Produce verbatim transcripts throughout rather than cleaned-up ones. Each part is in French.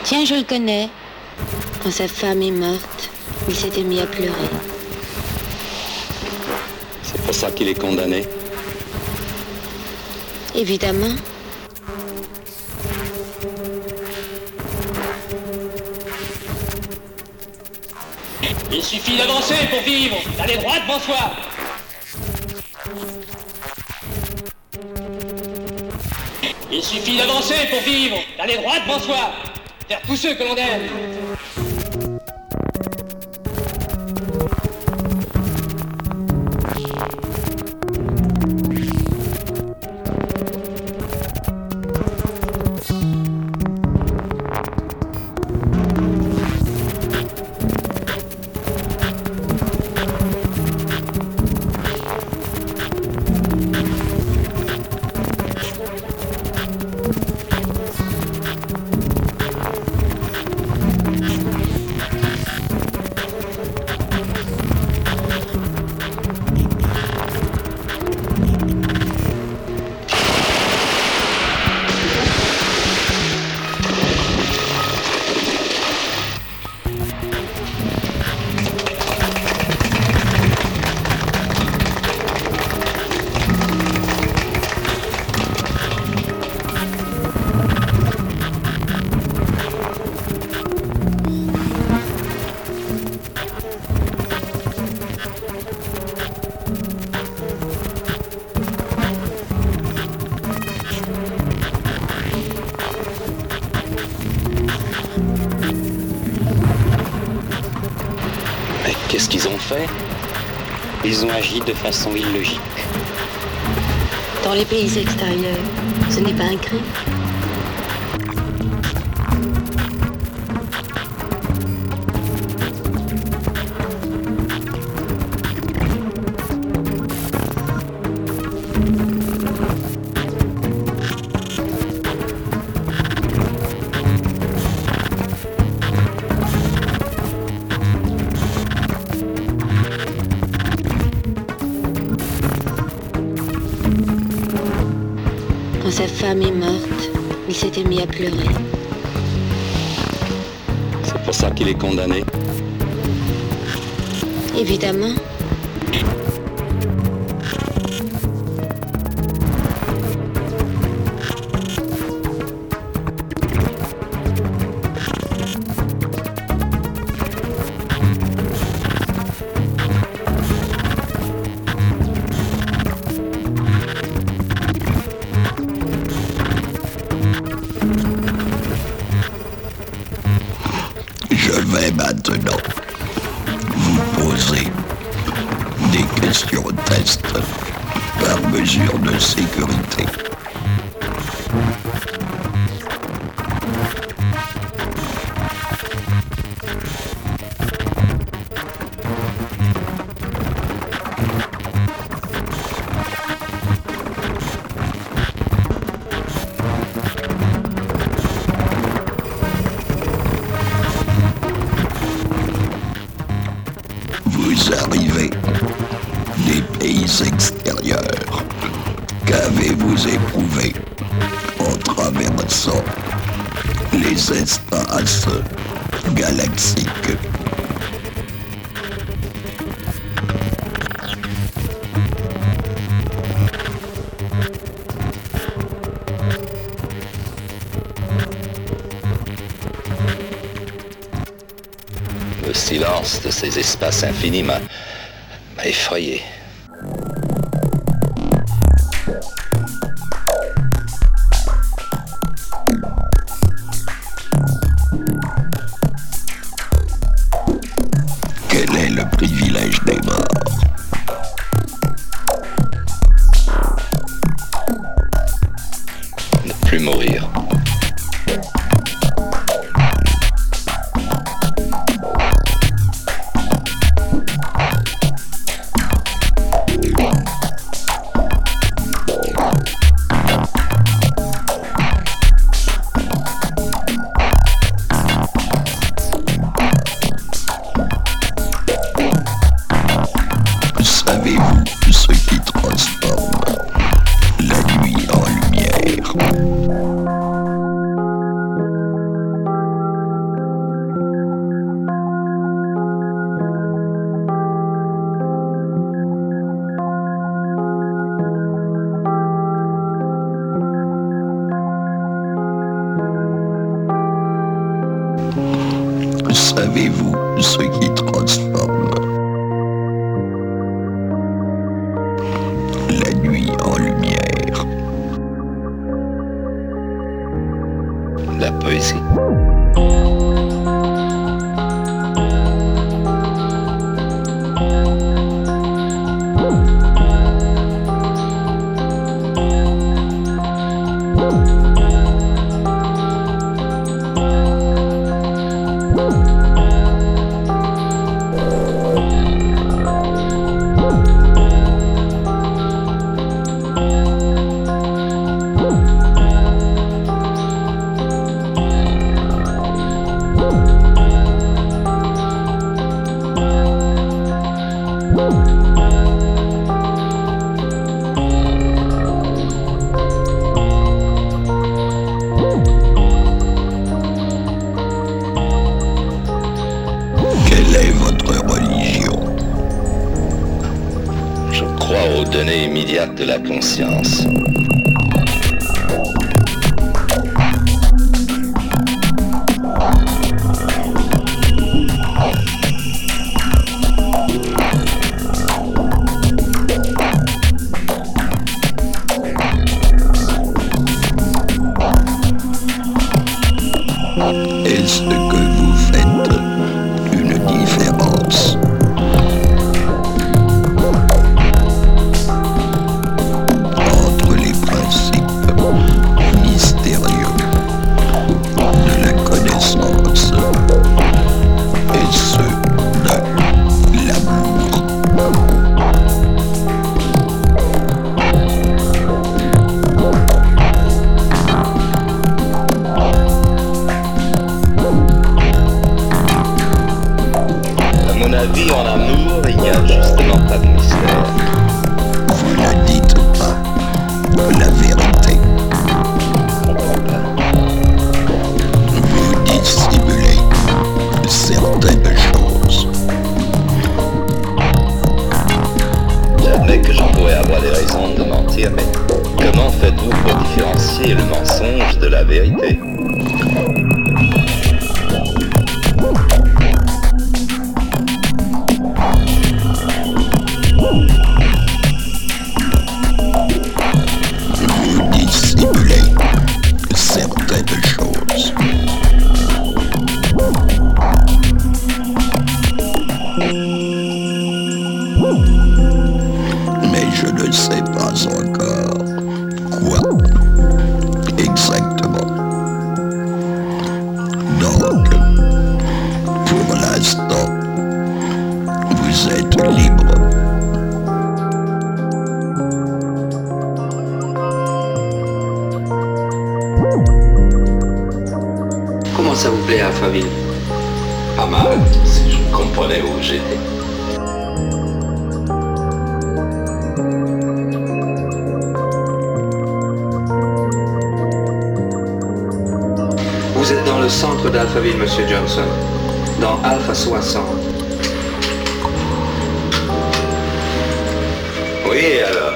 Tiens, je le connais. Quand sa femme est morte, il s'était mis à pleurer. C'est pour ça qu'il est condamné. Évidemment. Il suffit d'avancer pour vivre, d'aller droit devant soi. Il suffit d'avancer pour vivre, d'aller droit devant soi, vers tous ceux que l'on aime. Qu'est-ce qu'ils ont fait? Ils ont agi de façon illogique. Dans les pays extérieurs, ce n'est pas un crime. Quand sa femme est morte, il s'était mis à pleurer. C'est pour ça qu'il est condamné. Évidemment. Je vais maintenant vous poser des questions test par mesure de sécurité. Vous arrivez des pays extérieurs. Qu'avez-vous éprouvé en traversant les espaces galaxiques? Le silence de ces espaces infinis m'a m'a effrayé. Quel est le privilège des morts? Ne plus mourir. Savez-vous ce qui transforme la nuit en lumière? La poésie. Quelle est votre religion? Je crois aux données immédiates de la conscience. Est-ce que vous faites une différence entre les principes mystérieux de la connaissance et ceux de l'amour? À mon avis, en amour, il n'y a justement pas de mystère. Vous ne dites pas la vérité. Je comprends pas. Vous dissimulez certaines choses. J'admets que je pourrais avoir des raisons de mentir, mais comment faites-vous pour différencier le mensonge de la vérité? Vous dissimulez certaines choses. Mais je ne sais pas encore quoi exactement. Donc, pour l'instant, vous êtes libre. Comment ça vous plaît, Alphaville? Pas mal, si je comprenais où j'étais. Vous êtes dans le centre d'Alphaville, Monsieur Johnson, dans Alpha soixante. Oui, et alors?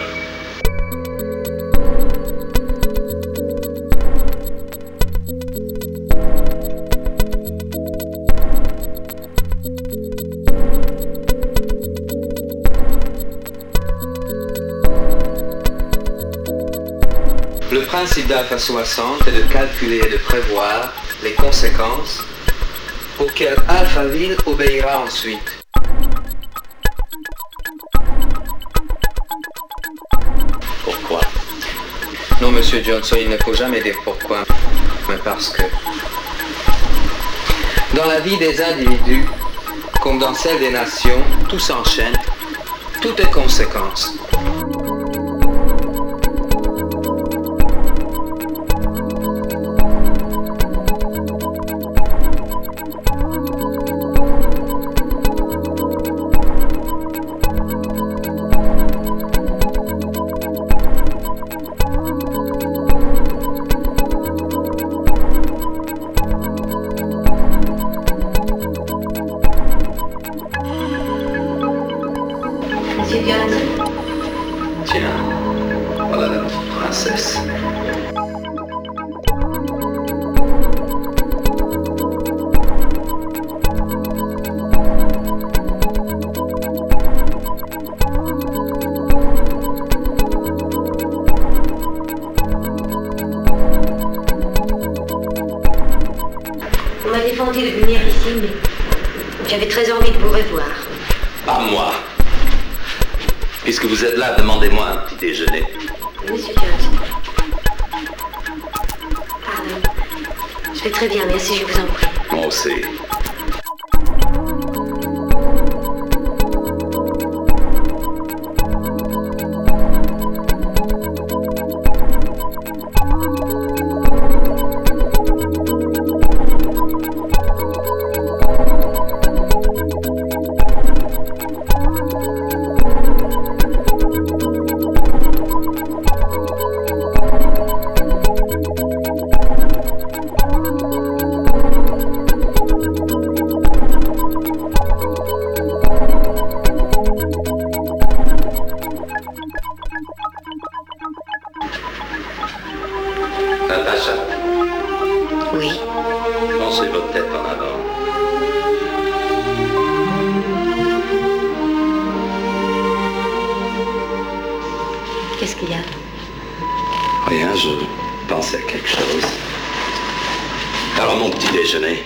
Le principe d'Alpha soixante est de calculer et de prévoir les conséquences auxquelles Alphaville obéira ensuite. Pourquoi? Non, Monsieur Johnson, il ne faut jamais dire pourquoi, mais parce que dans la vie des individus, comme dans celle des nations, tout s'enchaîne, tout est conséquence. Monsieur Johnson, m'a défendu de venir ici, mais j'avais très envie de vous revoir. Pas moi. Puisque vous êtes là, demandez-moi un petit déjeuner. Monsieur Johnson. Pardon. Je vais très bien, merci, je vous en prie. Moi aussi. Natacha. Oui. Pensez votre tête en avant. Qu'est-ce qu'il y a? Rien, je pensais à quelque chose. Alors mon petit déjeuner.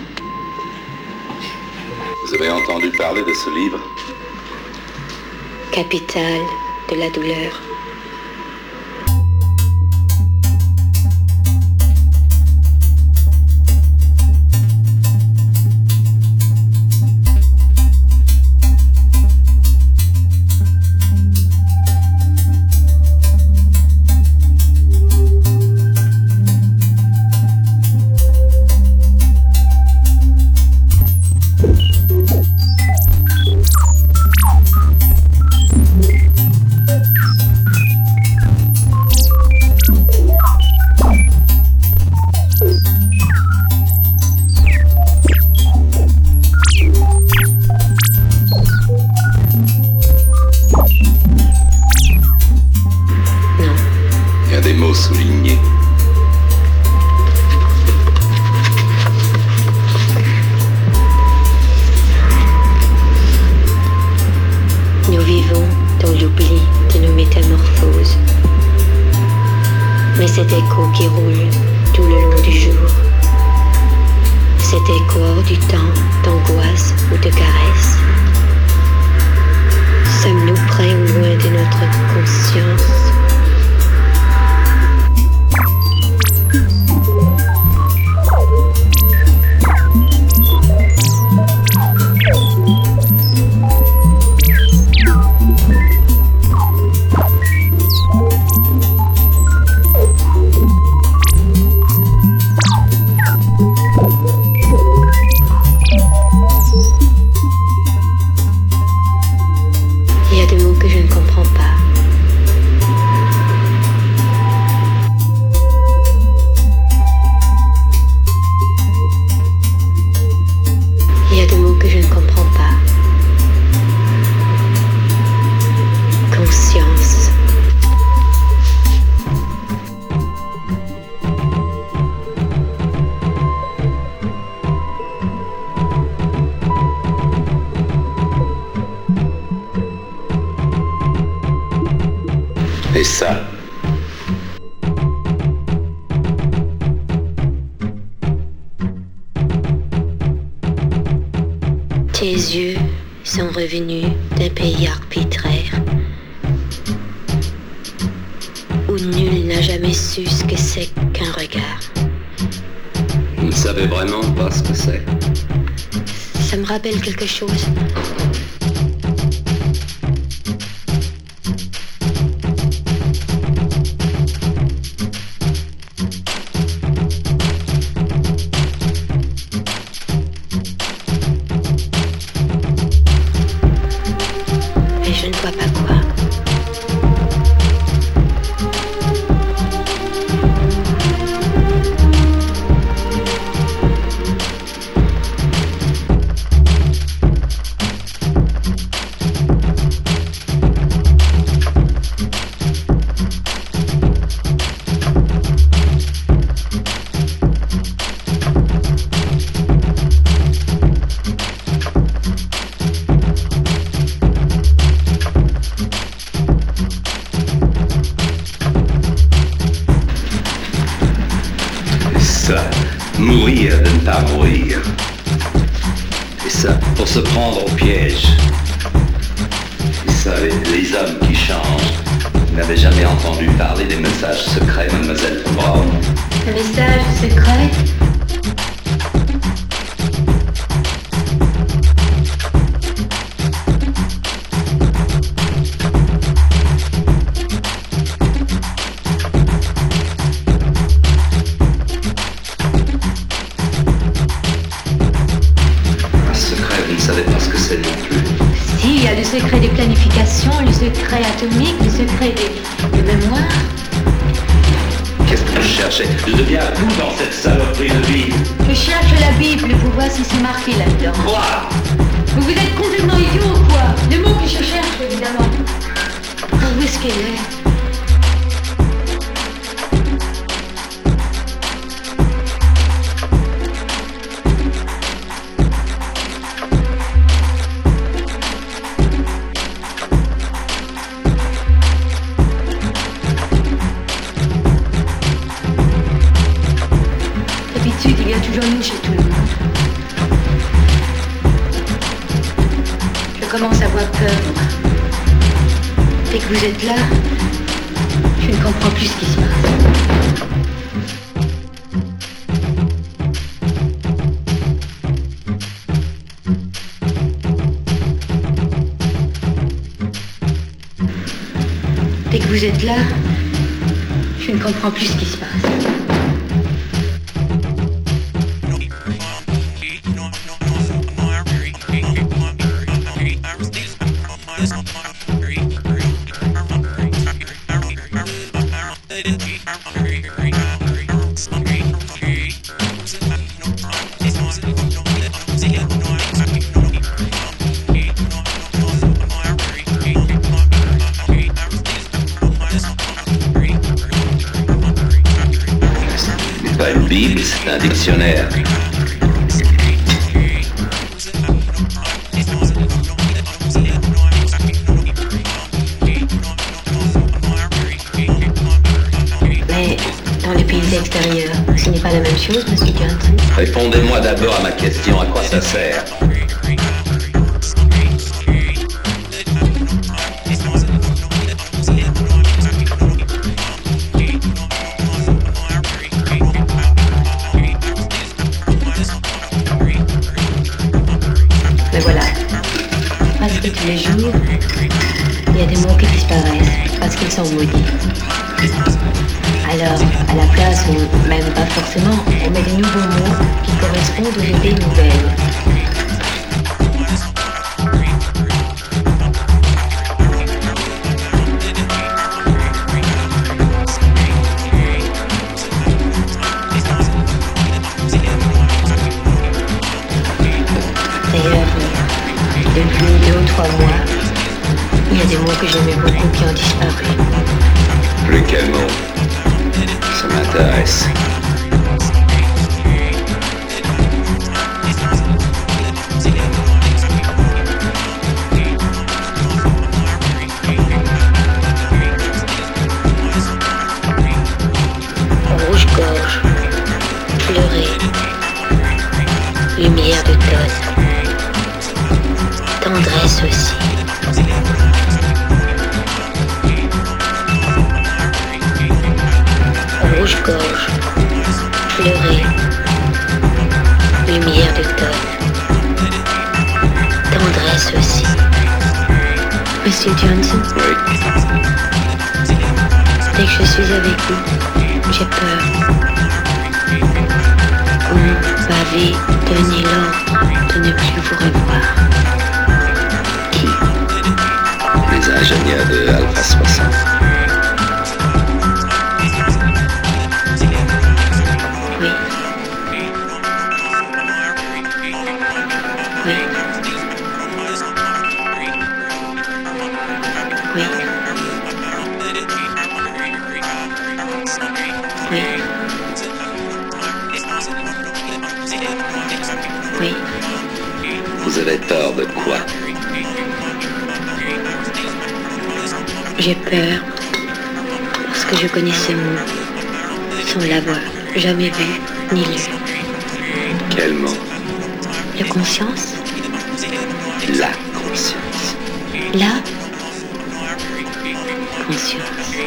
Vous avez entendu parler de ce livre? Capitale de la douleur. Souligné. Nous vivons dans l'oubli de nos métamorphoses. Mais cet écho qui roule tout le long du jour, cet écho hors du temps d'angoisse ou de caresse, sommes-nous près ou loin de notre conscience? Il y a des mots que je ne comprends pas. Il y a des mots que je ne comprends pas. Conscience. Et ça? Tes yeux sont revenus d'un pays arbitraire où nul n'a jamais su ce que c'est qu'un regard. Vous ne savez vraiment pas ce que c'est? Ça me rappelle quelque chose. Mais je ne vois pas quoi. Mourir de ne pas mourir. Et ça, pour se prendre au piège. Et ça, les, les hommes qui changent. Vous n'avez jamais entendu parler des messages secrets, mademoiselle Brown? Un message secret? Le secret des planifications, le secret atomique, le secret des, des mémoires. Qu'est-ce que vous cherchez? Je deviens où dans cette saloperie de Bible? Je cherche la Bible pour voir si c'est marqué là-dedans. Quoi? Mais vous êtes complètement idiot ou quoi? Le mot que je cherche, évidemment. Où est-ce qu'elle est? Il y a toujours une chez tout le monde. Je commence à avoir peur. Dès que vous êtes là, je ne comprends plus ce qui se passe. Dès que vous êtes là, je ne comprends plus ce qui se passe. Pas une Bible, c'est un dictionnaire. Mais dans les pays extérieurs, ce n'est pas la même chose, monsieur Johnson. Répondez-moi d'abord à ma question, à quoi ça sert? Mais voilà, presque tous les jours, il y a des mots qui disparaissent parce qu'ils sont maudits. Alors, à la place, ou même pas forcément, on met des nouveaux mots qui correspondent aux idées nouvelles. D'ailleurs, depuis deux ou trois mois, il y a des mots que j'aimais beaucoup qui ont disparu. Plus quel mot? Ça m'intéresse. Rouge-gorge, pleurer, lumière de tonne, tendresse aussi. Rouge-gorge, pleurer, lumière de tonne, tendresse aussi. Monsieur Johnson, Oui. dès que je suis avec vous, j'ai peur. Vous m'avez donné l'ordre de ne plus vous revoir. Qui? Les ingénieurs de Alpha soixante. Oui. Oui. Oui. Oui. Oui. Vous avez peur de quoi? J'ai peur parce que je connais ce mot sans l'avoir. jamais vu ni lu. Quel mot? La conscience? La conscience. La conscience.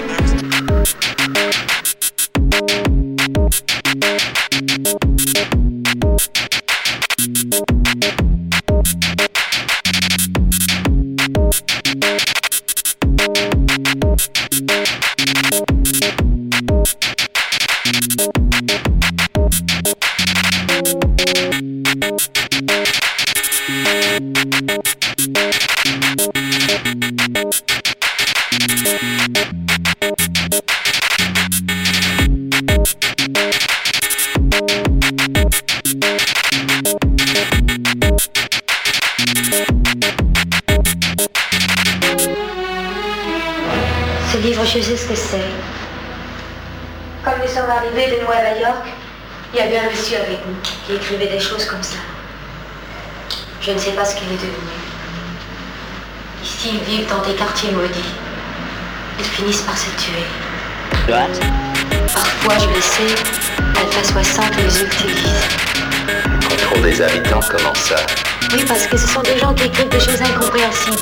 Ce livre, je sais ce que c'est. Quand nous sommes arrivés de Nueva York, il y avait un monsieur avec nous qui écrivait des choses comme ça. Je ne sais pas ce qu'il est devenu. Ici, ils vivent dans des quartiers maudits. Ils finissent par se tuer. Parfois, je le sais, Alpha soixante les utilise. Contrôle des habitants, comment ça? Oui, parce que ce sont des gens qui écrivent des choses incompréhensibles.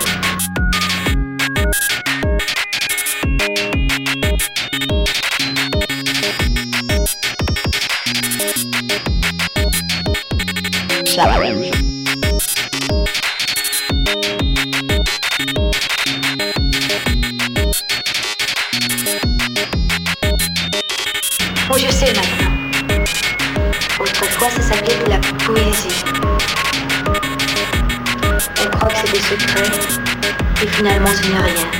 Oh, je sais maintenant. Autrefois, ça s'appelait de la poésie. On croit que c'est des secrets, et finalement, ce n'est rien.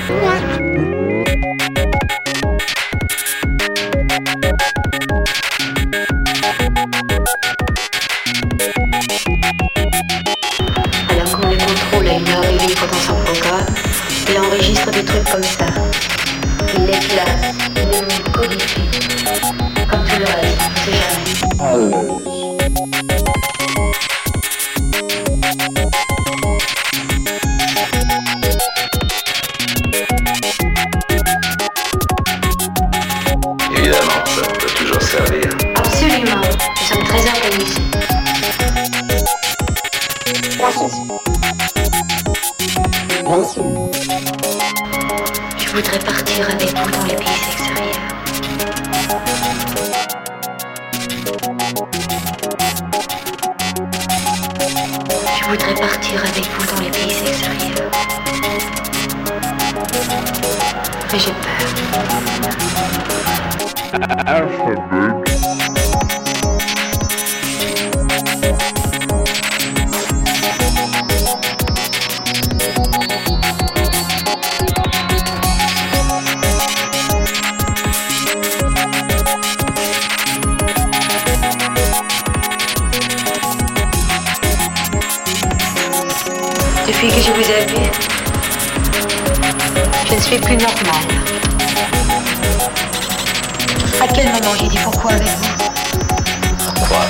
Alors qu'on les contrôle à une heure et demie pendant son programme, il enregistre des trucs comme ça. Il les classe, il les codifie. Comme tout le reste, on sait jamais. Évidemment, ça peut toujours servir. Absolument, nous sommes très organisés. Je voudrais partir avec vous dans les pays extérieurs. Je voudrais partir avec vous dans les pays extérieurs. Mais j'ai peur. Depuis que je vous ai vu, je ne suis plus normale. À quel moment j'ai dit pourquoi avec vous? Pourquoi?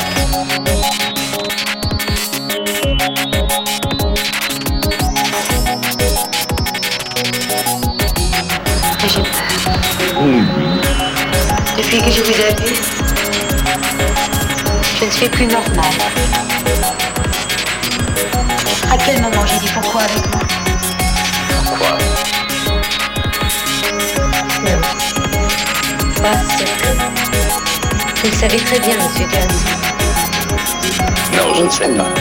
Mais j'ai peur. Depuis que je vous ai vu, je ne suis plus normale. À quel moment j'ai dit pourquoi avec vous? Pourquoi? Non. Parce que... Vous le savez très bien, monsieur Jones. Non, je ne sais pas.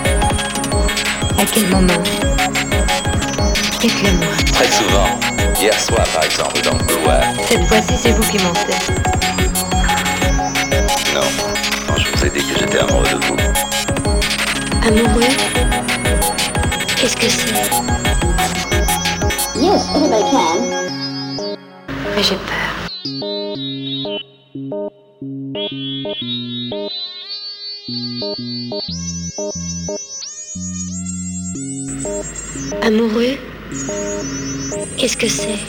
À quel moment? Dites-le-moi. Très souvent. Hier soir, par exemple, dans le couloir. Cette fois-ci, c'est vous qui mentez. Non. Non, je vous ai dit que j'étais amoureux de vous. Amoureux? Qu'est-ce que c'est? Yes, everybody can. Mais j'ai peur. Amoureux? Qu'est-ce que c'est?